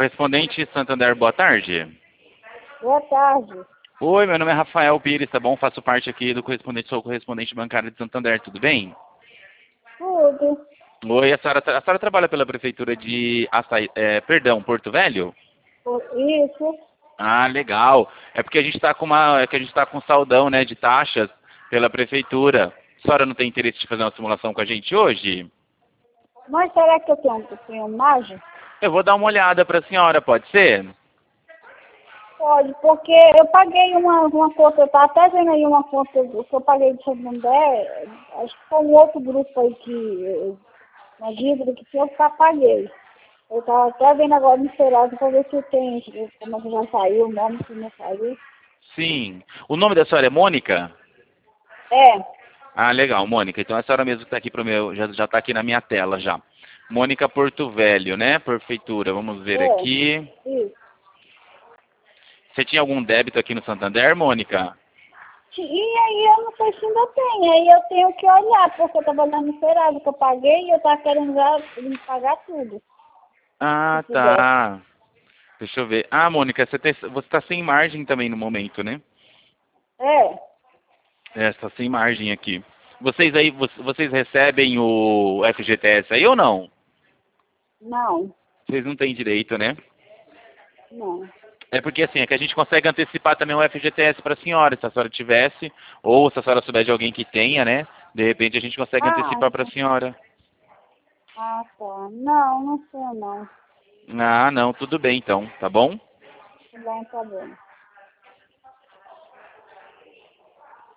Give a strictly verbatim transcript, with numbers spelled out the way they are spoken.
Correspondente Santander, boa tarde. Boa tarde. Oi, meu nome é Rafael Pires, tá bom? Faço parte aqui do correspondente, sou correspondente bancário de Santander, tudo bem? Tudo. Oi, a senhora, tra- a senhora trabalha pela prefeitura de Açaí, é, perdão, Porto Velho? Isso. Ah, legal. É porque a gente está com uma, é que a gente tá com saldão, né, de taxas pela prefeitura. A senhora não tem interesse de fazer uma simulação com a gente hoje? Mas será que eu tenho, eu tenho imagem? Eu vou dar uma olhada para a senhora, pode ser? Pode, porque eu paguei uma, uma conta, eu estava até vendo aí uma conta do que eu paguei de Santander, acho que foi um outro grupo aí que, eh, uma dívida que tinha, eu já paguei. Eu estava até vendo agora no Serasa para ver se tem, como é que já saiu, o nome que não saiu. Sim. O nome da senhora é Mônica? É, Ah, legal, Mônica. Então a senhora mesmo que está aqui pro meu, já já está aqui na minha tela já. Mônica Porto Velho, né? Prefeitura. Vamos ver é, aqui. isso. Você tinha algum débito aqui no Santander, Mônica? E aí eu não sei se ainda tem, aí eu tenho que olhar, porque eu estava olhando no Serasa que eu paguei e eu estava querendo já me pagar tudo, se Ah, puder. tá. Deixa eu ver. Ah, Mônica, você tem- você está sem margem também no momento, né? É, É, está sem margem aqui. Vocês aí, vo- vocês recebem o F G T S aí ou não? não, Vocês não têm direito, né? não. É porque assim, é que a gente consegue antecipar também o F G T S para a senhora, se a senhora tivesse, ou se a senhora souber de alguém que tenha, né? De repente a gente consegue Ah, antecipar para a senhora. ah, tá. Não, não sei não. Ah, não, tudo bem então, tá bom? Tudo bem, tá bom.